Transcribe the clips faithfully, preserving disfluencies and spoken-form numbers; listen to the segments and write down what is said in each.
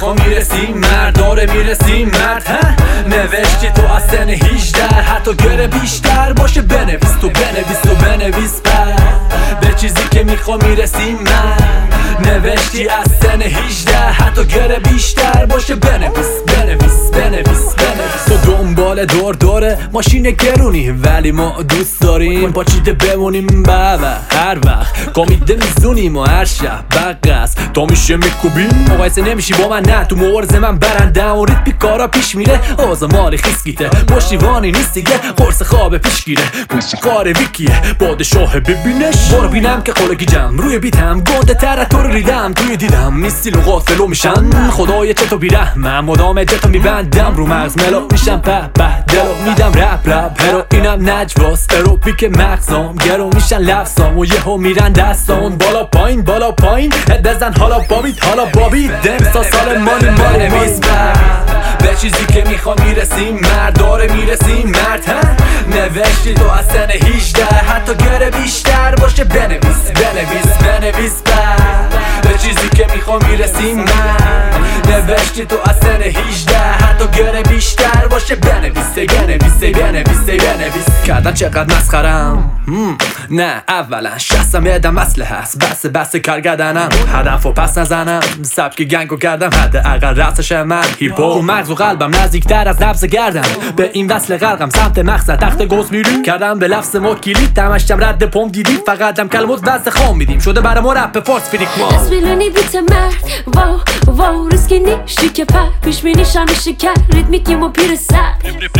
میخوام میرسیم مرد داره میرسیم مرد ها نوشتی تو از سن هجده حتی گره بیشتر باشه بنویس تو بنویس تو بنویس بر به چیزی که میخوام میرسیم مرد نوشتی از سن هجده حتی گره بیشتر باشه بنویس بنویس بنویس بنویس تو دنبال دور دوره ماشین گرونی ولی ما دوست داریم با چیده بمونیم بابا هر وقت کامیده میزونیم و هر شب بقص تا میشه میکوبیم مقایسه نمیشی با من نه تو مورز من برنده و ریت بیکارا پیش میره آزا مالی خیس گیته پشتیوانی نیست دیگه قرص خواب پیش گیره کار ویکیه پادشاه ببینش برو بینم که قلقی جم روی بیتم گنده تر تو رو ریدم توی دیدم نیستی و غافلو میشن خدای چطور بیرحمم مدام جتو میبندم رو مغز ملو میشم په به دلو میدم رپ رپ هرو اینم نجواست ارو پیک مغزام گرو میشن لفظام و یهو میرن دستام بالا پایین بالا پایین بزن حالا بابید حالا بابید دمسا سال مانی مانی بنویس به چیزی که میخوام میرسیم مرد داره میرسیم مرد ها نوشتی تو از سن هجده حتی گره بیشتر باشه بنویس بنویس بنویس به چیزی که میخوام میرسیم مرد نوشتی تو از سن هجده حتی گره بیشتر باشه بنویس بنویس بنویس بنویس کردن چقدر مسخرم نه اولا شستم یدم اصله هست بس بس کارگردنم هدف و پس نزنم سبک گنگو کردم حد اقل رفتش من هیپو مغز و قلبم نزدیکتر از نبض گردم به این وصل غرقم سمت مقصد تخت گوز میریم کردم به لفظ ما کلید تمشتم رد پم دیدیم فقط هم کلمات وزد خام میدیم شده برای ما رپ فارس فریک ما اسمیلونی بیت مرد واو واو ریسکی نیشتی که پر پیش بینیش همیشه کرد ریتمیکیم و پیر سر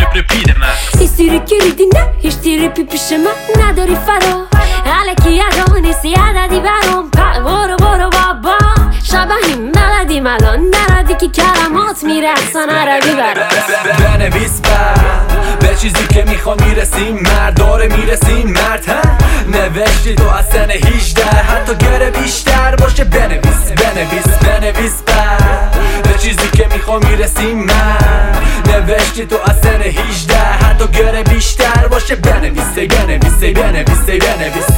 ایستی ریکی ریدی نه هیچ تیریپی پیش من نداری فرا علکی ادا نیستی عددی برام پر برو برو بابا شبهیم بلدیم الان نردی که کلمات میرسن عربی برام بنویس به چیزی که میخوام میرسیم مرد داره میرسیم مرد ها نوشتی تو از سن هجده حتی گره بیشتر باشه بنویس بنویس بنویس به چیزی که میخوام میرسیم مرد نوشتی تو از سن هجده حتی گره بیشتر باشه بنویس بنویس بنویس بنویس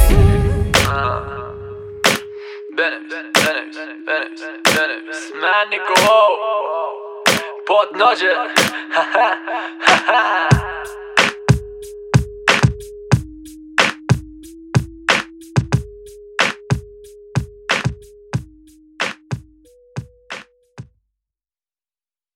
بنویس بنویس من نیکو پاد ناجه